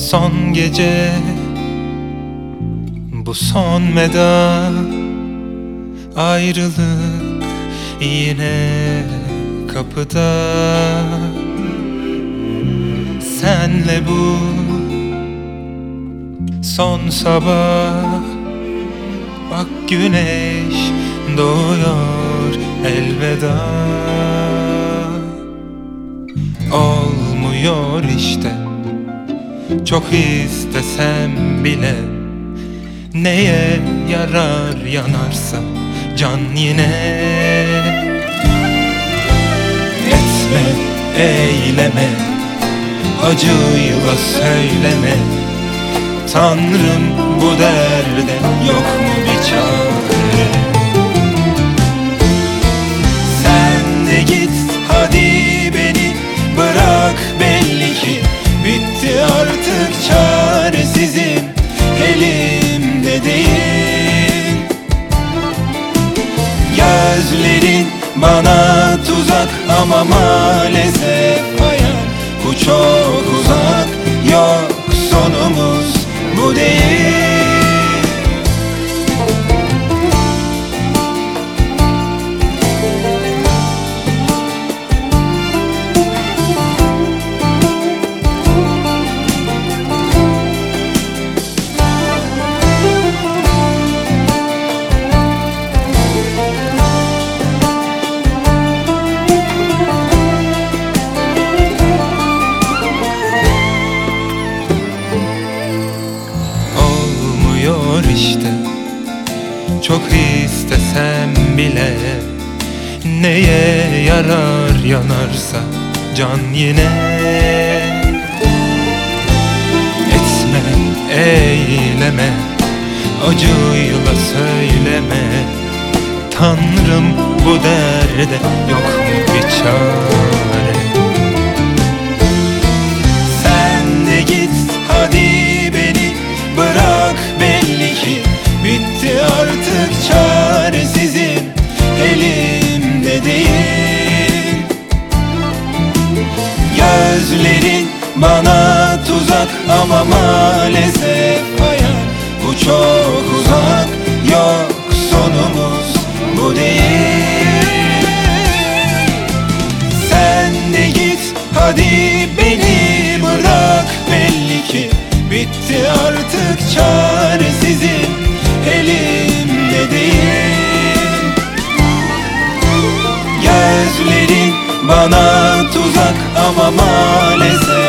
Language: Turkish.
Son gece, bu son veda, ayrılık yine kapıda. Senle bu son sabah, bak güneş doğuyor elveda. Olmuyor işte, çok istesem bile. Neye yarar yanarsa can yine. Etme, eyleme, acıyla söyleme. Tanrım, bu derde yok mu bir çare? Sen de git hadi, beni bırak, belli ki bitti artık çaresizim, elimde değil. Gözlerin bana tuzak ama maalesef hayal bu çok uzak. Yok, sonumuz bu değil. İşte çok istesem bile. Neye yarar yanarsa can yine. Etme, eyleme, acıyla söyleme. Tanrım, bu derde yok mu bir çare? Sen de git hadi, beni bırak, belli ki bitti artık çaresizim, elimde değil. Gözlerin bana tuzak ama maalesef hayal bu çok uzak. Yok, sonumuz bu değil. Sen de git hadi, beni bırak, belli ki bitti artık çaresizim, elimde değil. Gözlerin bana tuzak ama maalesef